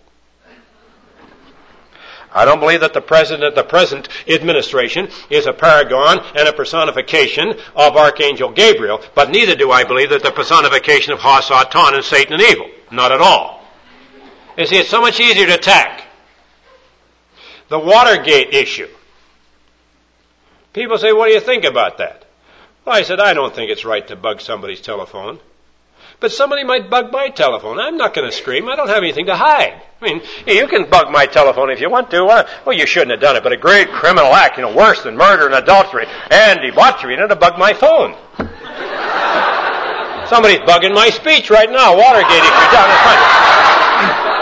I don't believe that the present administration is a paragon and a personification of Archangel Gabriel, but neither do I believe that the personification of Ha-Satan and Satan and evil. Not at all. You see, it's so much easier to attack. The Watergate issue. People say, what do you think about that? Well, I said, I don't think it's right to bug somebody's telephone. But somebody might bug my telephone. I'm not going to scream. I don't have anything to hide. I mean, you can bug my telephone if you want to. Well, you shouldn't have done it, but a great criminal act, worse than murder and adultery and debauchery, to bug my phone. Somebody's bugging my speech right now. Watergate issue down in front.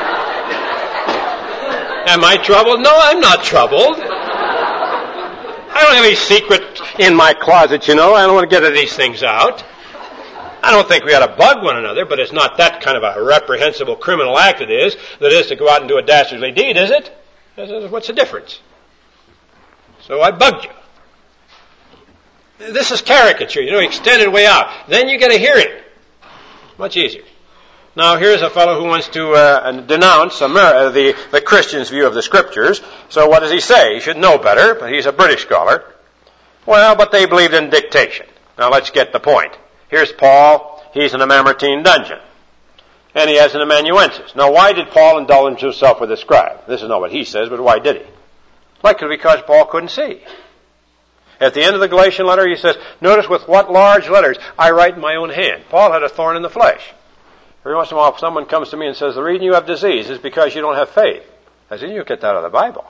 Am I troubled? No, I'm not troubled. I don't have any secret in my closet, I don't want to get these things out. I don't think we ought to bug one another, but it's not that kind of a reprehensible criminal act that is to go out and do a dastardly deed, is it? What's the difference? So I bugged you. This is caricature, extend it way out. Then you get a hearing. Much easier. Now, here's a fellow who wants to denounce the Christian's view of the Scriptures. So what does he say? He should know better, but he's a British scholar. Well, but they believed in dictation. Now, let's get the point. Here's Paul. He's in a Mamertine dungeon. And he has an amanuensis. Now, why did Paul indulge himself with a scribe? This is not what he says, but why did he? Likely because Paul couldn't see. At the end of the Galatian letter, he says, notice with what large letters I write in my own hand. Paul had a thorn in the flesh. Every once in a while, someone comes to me and says, the reason you have disease is because you don't have faith. I said, you get that out of the Bible.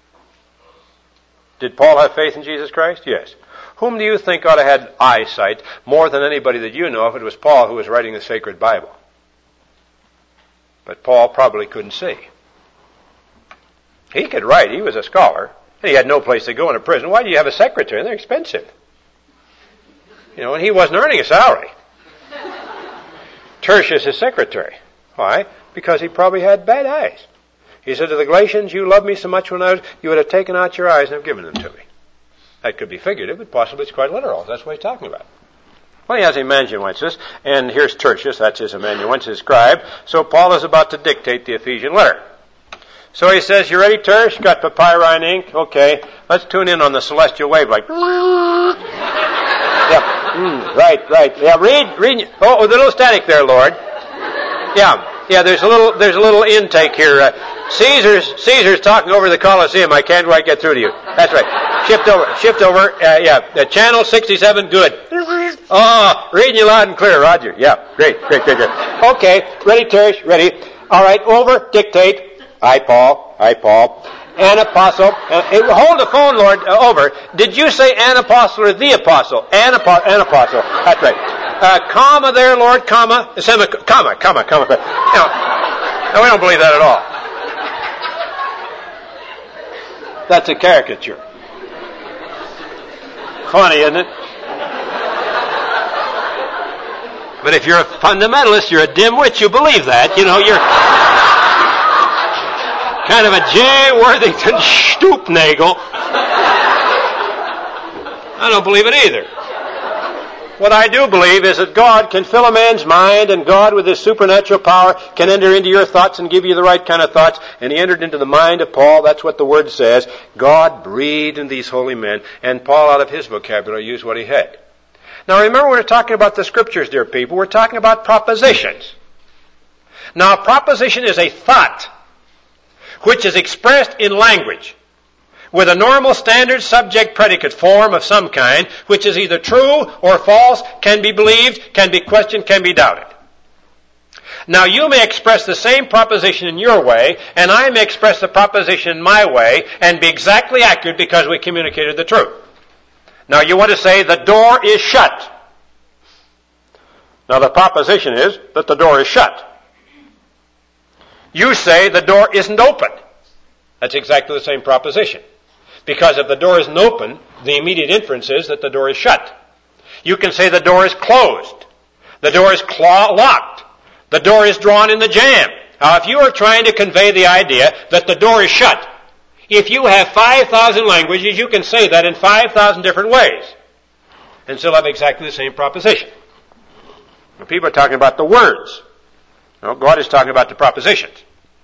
Did Paul have faith in Jesus Christ? Yes. Whom do you think ought to have had eyesight more than anybody that you know if it was Paul who was writing the sacred Bible? But Paul probably couldn't see. He could write. He was a scholar. And he had no place to go in a prison. Why do you have a secretary? They're expensive. And he wasn't earning a salary. Tertius, his secretary. Why? Because he probably had bad eyes. He said to the Galatians, you loved me so much when you would have taken out your eyes and have given them to me. That could be figurative, but possibly it's quite literal. That's what he's talking about. Well, he has amanuensis, and here's Tertius, that's his amanuensis scribe. So Paul is about to dictate the Ephesian letter. So he says, you ready, Tertius? You got papyri and ink? Okay. Let's tune in on the celestial wavelength. Yeah. Right. Yeah, read. Oh, the little static there, Lord. Yeah, there's a little intake here. Caesar's talking over the Colosseum. I can't quite get through to you. That's right. Shift over. Channel 67, good. Oh, reading you loud and clear, Roger. Yeah, great. Okay, ready, Tertius, ready. All right, over, dictate. I, Paul. An apostle. Hold the phone, Lord, over. Did you say an apostle or the apostle? An apostle. That's right. Comma there, Lord, comma. Comma. No, we don't believe that at all. That's a caricature. Funny, isn't it? But if you're a fundamentalist, you're a dimwit, you believe that. kind of a J. Worthington Stoopnagel. I don't believe it either. What I do believe is that God can fill a man's mind, and God with His supernatural power can enter into your thoughts and give you the right kind of thoughts. And He entered into the mind of Paul. That's what the Word says. God breathed in these holy men, and Paul, out of his vocabulary, used what he had. Now remember, we're talking about the Scriptures, dear people. We're talking about propositions. Now, a proposition is a thought which is expressed in language with a normal standard subject-predicate form of some kind, which is either true or false, can be believed, can be questioned, can be doubted. Now, you may express the same proposition in your way, and I may express the proposition in my way, and be exactly accurate because we communicated the truth. Now, you want to say the door is shut. Now, the proposition is that the door is shut. You say the door isn't open. That's exactly the same proposition. Because if the door isn't open, the immediate inference is that the door is shut. You can say the door is closed. The door is locked. The door is drawn in the jamb. Now, if you are trying to convey the idea that the door is shut, if you have 5,000 languages, you can say that in 5,000 different ways and still have exactly the same proposition. Now, people are talking about the words. No, God is talking about the propositions.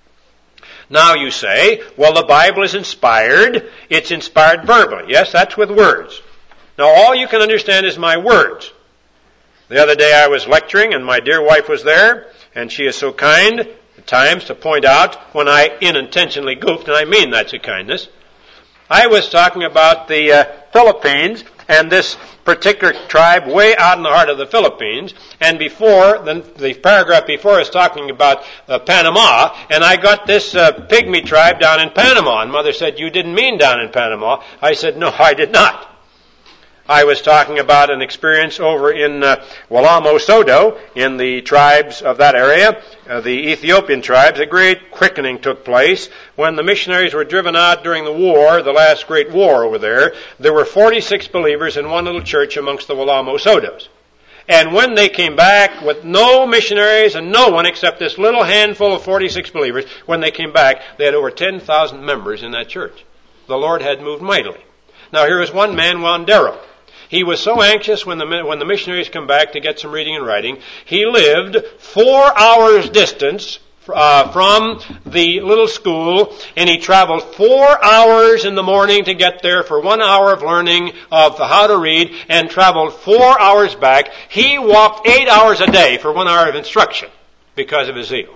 Now you say, well, the Bible is inspired. It's inspired verbally. Yes, that's with words. Now all you can understand is my words. The other day I was lecturing and my dear wife was there, and she is so kind at times to point out when I unintentionally goofed, and I mean that's a kindness. I was talking about the Philippines and this particular tribe way out in the heart of the Philippines, and before, the paragraph before is talking about Panama, and I got this pygmy tribe down in Panama, and Mother said, you didn't mean down in Panama. I said, no, I did not. I was talking about an experience over in Walamo Sodo, in the tribes of that area, the Ethiopian tribes. A great quickening took place when the missionaries were driven out during the war, the last great war over there. There were 46 believers in one little church amongst the Walamo Sodos. And when they came back with no missionaries and no one except this little handful of 46 believers, when they came back, they had over 10,000 members in that church. The Lord had moved mightily. Now here is one man, Wandero. He was so anxious when the missionaries come back to get some reading and writing. He lived 4 hours distance from the little school, and he traveled 4 hours in the morning to get there for 1 hour of learning of how to read, and traveled 4 hours back. He walked 8 hours a day for 1 hour of instruction because of his zeal.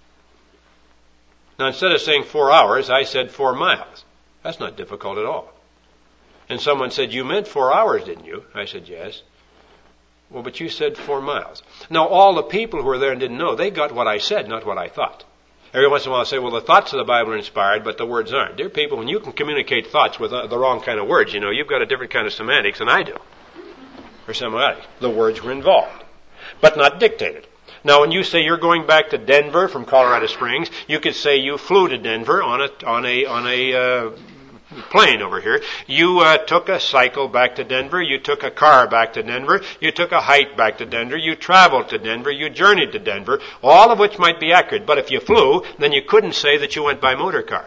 Now, instead of saying 4 hours, I said 4 miles. That's not difficult at all. And someone said, you meant 4 hours, didn't you? I said, yes. Well, but you said 4 miles. Now, all the people who were there and didn't know, they got what I said, not what I thought. Every once in a while I say, well, the thoughts of the Bible are inspired, but the words aren't. Dear people, when you can communicate thoughts with the wrong kind of words, you've got a different kind of semantics than I do. Or semiotics. The words were involved, but not dictated. Now, when you say you're going back to Denver from Colorado Springs, you could say you flew to Denver on a plane over here. You took a cycle back to Denver. You took a car back to Denver. You took a hike back to Denver. You traveled to Denver. You journeyed to Denver. All of which might be accurate. But if you flew, then you couldn't say that you went by motor car.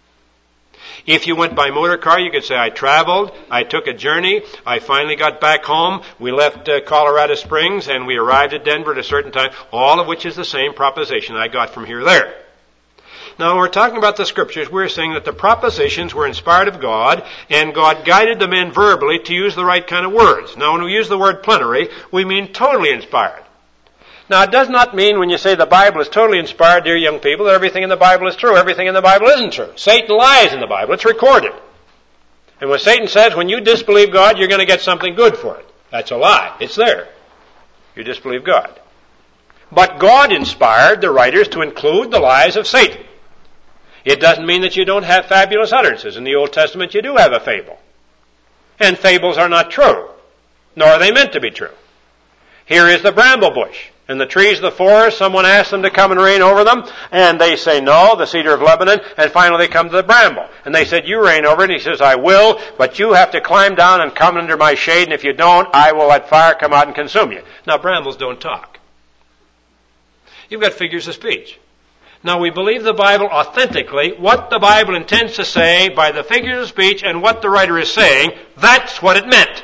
If you went by motor car, you could say, I traveled, I took a journey, I finally got back home, we left Colorado Springs, and we arrived at Denver at a certain time, all of which is the same proposition I got from here to there. Now, when we're talking about the Scriptures, we're saying that the propositions were inspired of God, and God guided the men verbally to use the right kind of words. Now, when we use the word plenary, we mean totally inspired. Now, it does not mean when you say the Bible is totally inspired, dear young people, that everything in the Bible is true. Everything in the Bible isn't true. Satan lies in the Bible. It's recorded. And when Satan says, when you disbelieve God, you're going to get something good for it, that's a lie. It's there. You disbelieve God. But God inspired the writers to include the lies of Satan. It doesn't mean that you don't have fabulous utterances. In the Old Testament, you do have a fable. And fables are not true, nor are they meant to be true. Here is the bramble bush. And the trees of the forest, someone asks them to come and reign over them, and they say no, the cedar of Lebanon, and finally they come to the bramble. And they said, you reign over it. And he says, I will, but you have to climb down and come under my shade, and if you don't, I will let fire come out and consume you. Now, brambles don't talk. You've got figures of speech. Now we believe the Bible authentically, what the Bible intends to say by the figures of speech and what the writer is saying, that's what it meant.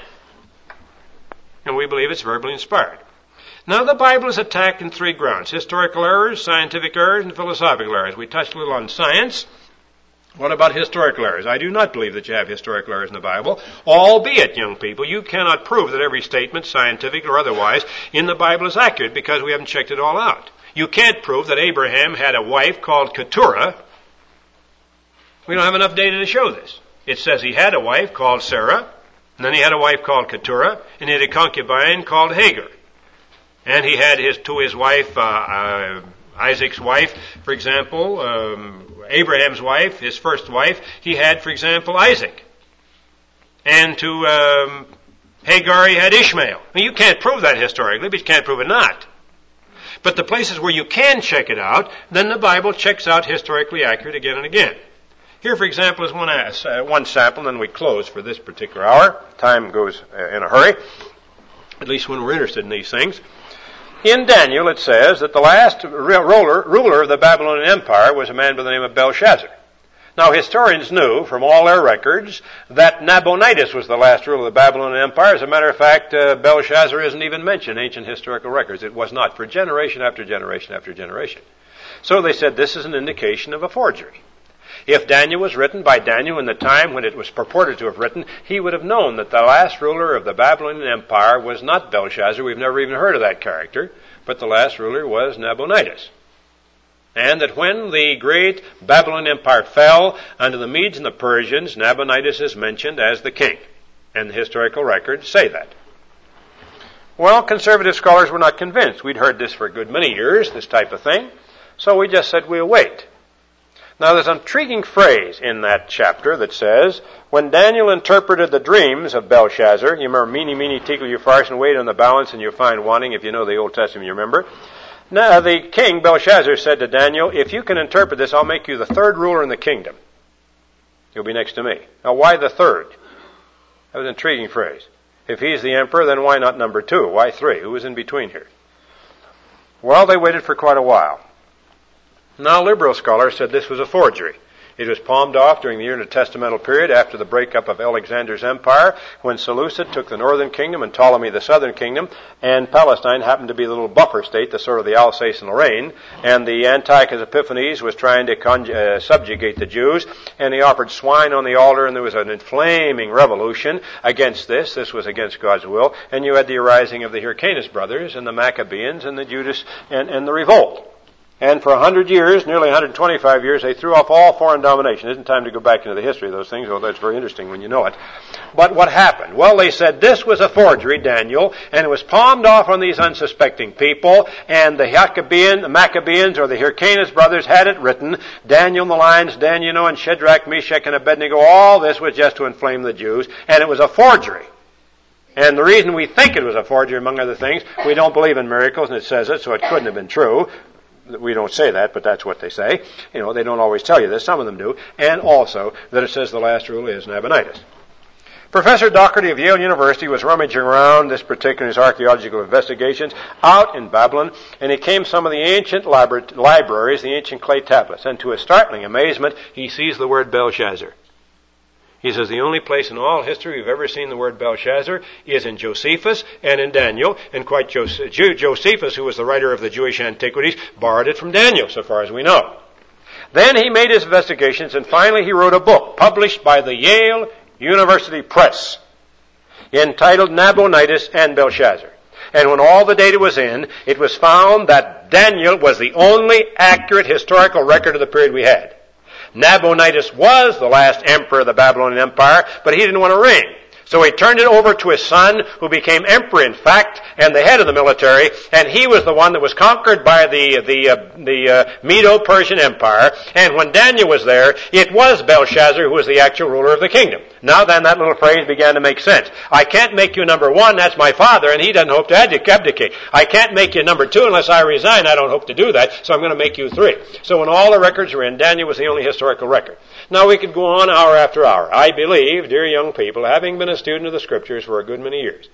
And we believe it's verbally inspired. Now the Bible is attacked in three grounds: historical errors, scientific errors, and philosophical errors. We touched a little on science. What about historical errors? I do not believe that you have historical errors in the Bible, albeit, young people, you cannot prove that every statement, scientific or otherwise, in the Bible is accurate because we haven't checked it all out. You can't prove that Abraham had a wife called Keturah. We don't have enough data to show this. It says he had a wife called Sarah, and then he had a wife called Keturah, and he had a concubine called Hagar. And he had his wife, Isaac's wife, for example, Abraham's wife, his first wife, he had, for example, Isaac. And to Hagar he had Ishmael. Now, you can't prove that historically, but you can't prove it not. But the places where you can check it out, then the Bible checks out historically accurate again and again. Here, for example, is one sample, and then we close for this particular hour. Time goes in a hurry, at least when we're interested in these things. In Daniel, it says that the last ruler of the Babylonian Empire was a man by the name of Belshazzar. Now, historians knew from all their records that Nabonidus was the last ruler of the Babylonian Empire. As a matter of fact, Belshazzar isn't even mentioned in ancient historical records. It was not, for generation after generation after generation. So they said this is an indication of a forgery. If Daniel was written by Daniel in the time when it was purported to have written, he would have known that the last ruler of the Babylonian Empire was not Belshazzar. We've never even heard of that character, but the last ruler was Nabonidus. And that when the great Babylonian Empire fell under the Medes and the Persians, Nabonidus is mentioned as the king. And the historical records say that. Well, conservative scholars were not convinced. We'd heard this for a good many years, this type of thing. So we just said we'll wait. Now there's an intriguing phrase in that chapter that says, when Daniel interpreted the dreams of Belshazzar, you remember, meeny, tickle, you farce, and wait on the balance, and you'll find wanting, if you know the Old Testament, you remember. Now the king, Belshazzar, said to Daniel, if you can interpret this, I'll make you the third ruler in the kingdom. You'll be next to me. Now why the third? That was an intriguing phrase. If he's the emperor, then why not number two? Why three? Who was in between here? Well, they waited for quite a while. Now, liberal scholars said this was a forgery. It was palmed off during the intertestamental period after the breakup of Alexander's empire, when Seleucid took the northern kingdom and Ptolemy the southern kingdom, and Palestine happened to be the little buffer state, the sort of the Alsace and Lorraine, and the Antiochus Epiphanes was trying to subjugate the Jews, and he offered swine on the altar, and there was an inflaming revolution against this. This was against God's will, and you had the arising of the Hyrcanus brothers and the Maccabeans and the Judas and the revolt. And for 100 years, nearly 125 years, they threw off all foreign domination. It isn't time to go back into the history of those things, although it's very interesting when you know it. But what happened? Well, they said this was a forgery, Daniel, and it was palmed off on these unsuspecting people, and the Maccabeans or the Hyrcanus brothers had it written, Daniel in the lion's den, you know, and Shadrach, Meshach, and Abednego, all this was just to inflame the Jews, and it was a forgery. And the reason we think it was a forgery, among other things, we don't believe in miracles, and it says it, so it couldn't have been true. We don't say that, but that's what they say. You know, they don't always tell you this. Some of them do. And also that it says the last ruler is Nabonidus. Professor Doherty of Yale University was rummaging around this particular his archaeological investigations out in Babylon, and he came some of the ancient libraries, the ancient clay tablets, and to his startling amazement, he sees the word Belshazzar. He says the only place in all history we've ever seen the word Belshazzar is in Josephus and in Daniel, and quite Josephus, who was the writer of the Jewish antiquities, borrowed it from Daniel, so far as we know. Then he made his investigations, and finally he wrote a book published by the Yale University Press entitled Nabonidus and Belshazzar. And when all the data was in, it was found that Daniel was the only accurate historical record of the period we had. Nabonidus was the last emperor of the Babylonian Empire, but he didn't want to reign. So he turned it over to his son, who became emperor, in fact, and the head of the military, and he was the one that was conquered by the Medo-Persian Empire. And when Daniel was there, it was Belshazzar who was the actual ruler of the kingdom. Now then, that little phrase began to make sense. I can't make you number one, that's my father, and he doesn't hope to abdicate. I can't make you number two unless I resign, I don't hope to do that, so I'm going to make you three. So when all the records were in, Daniel was the only historical record. Now we could go on hour after hour. I believe, dear young people, having been a student of the Scriptures for a good many years,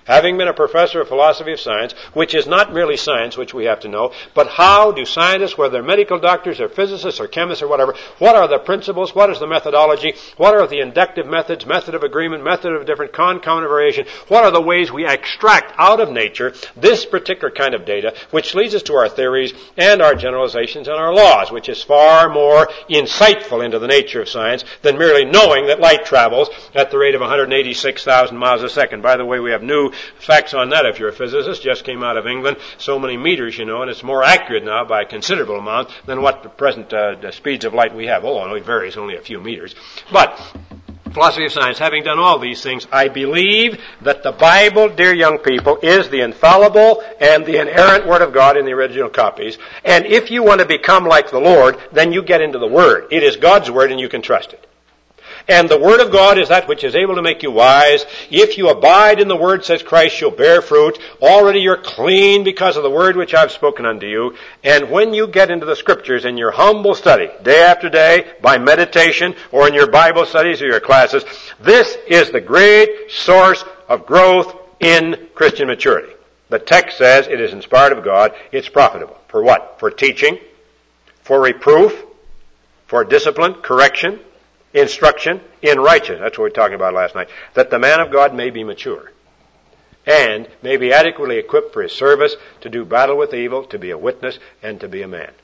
having been a professor of philosophy of science, which is not merely science, which we have to know, but how do scientists, whether they're medical doctors or physicists or chemists or whatever, what are the principles, what is the methodology, what are the inductive methods, method of agreement, method of different concomitant variation, what are the ways we extract out of nature this particular kind of data, which leads us to our theories and our generalizations and our laws, which is far more insightful into the nature of science than merely knowing that light travels at the rate of 186,000 miles a second. By the way, we have new facts on that if you're a physicist. Just came out of England. So many meters, and it's more accurate now by a considerable amount than what the present speeds of light we have. Oh, it varies only a few meters. But philosophy of science, having done all these things, I believe that the Bible, dear young people, is the infallible and the inerrant Word of God in the original copies. And if you want to become like the Lord, then you get into the Word. It is God's Word and you can trust it. And the Word of God is that which is able to make you wise. If you abide in the Word, says Christ, you'll bear fruit. Already you're clean because of the Word which I've spoken unto you. And when you get into the Scriptures in your humble study, day after day, by meditation, or in your Bible studies or your classes, this is the great source of growth in Christian maturity. The text says it is inspired of God. It's profitable. For what? For teaching, for reproof, for discipline, correction, instruction in righteousness. That's what we were talking about last night. That the man of God may be mature and may be adequately equipped for his service, to do battle with evil, to be a witness, and to be a man.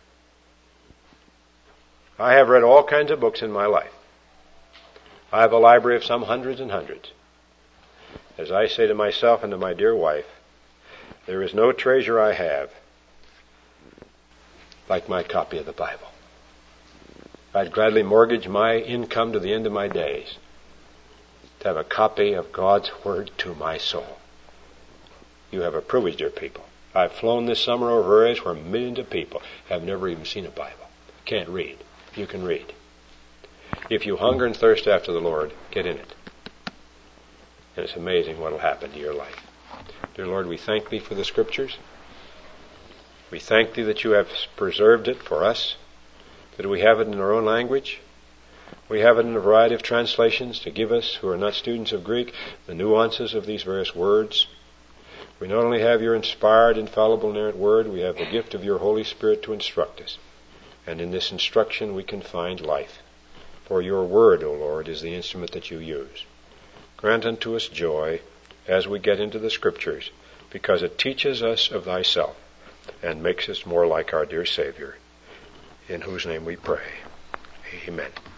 I have read all kinds of books in my life. I have a library of some hundreds and hundreds. As I say to myself and to my dear wife, there is no treasure I have like my copy of the Bible. I'd gladly mortgage my income to the end of my days to have a copy of God's Word to my soul. You have a privilege, dear people. I've flown this summer over areas where millions of people have never even seen a Bible. Can't read. You can read. If you hunger and thirst after the Lord, get in it. And it's amazing what will happen to your life. Dear Lord, we thank Thee for the Scriptures. We thank Thee that You have preserved it for us, that we have it in our own language. We have it in a variety of translations to give us, who are not students of Greek, the nuances of these various words. We not only have Your inspired, infallible, inerrant Word, we have the gift of Your Holy Spirit to instruct us. And in this instruction we can find life. For Your Word, O Lord, is the instrument that You use. Grant unto us joy as we get into the Scriptures, because it teaches us of Thyself and makes us more like our dear Savior, in whose name we pray. Amen.